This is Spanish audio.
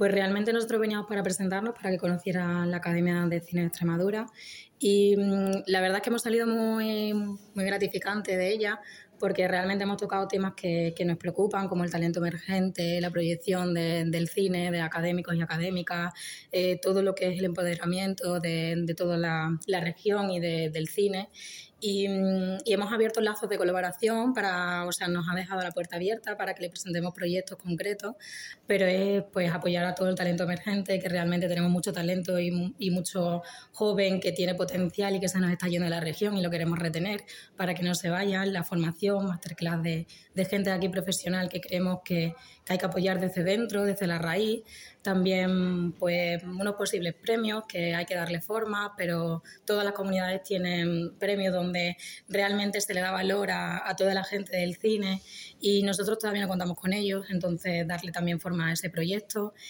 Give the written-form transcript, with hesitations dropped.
Pues realmente nosotros veníamos para presentarnos, para que conocieran la Academia de Cine de Extremadura y la verdad es que hemos salido muy gratificantes de ella porque realmente hemos tocado temas que nos preocupan, como el talento emergente, la proyección del cine, de académicos y académicas, todo lo que es el empoderamiento de toda la región y del cine. Y hemos abierto lazos de colaboración nos ha dejado la puerta abierta para que le presentemos proyectos concretos, pero es pues apoyar a todo el talento emergente, que realmente tenemos mucho talento y mucho joven que tiene potencial y que se nos está yendo de la región y lo queremos retener para que no se vayan. La formación, masterclass de gente de aquí profesional que creemos que hay que apoyar desde dentro, desde la raíz. También pues unos posibles premios que hay que darle forma, pero todas las comunidades tienen premios donde realmente se le da valor a toda la gente del cine y nosotros todavía no contamos con ellos, entonces darle también forma a ese proyecto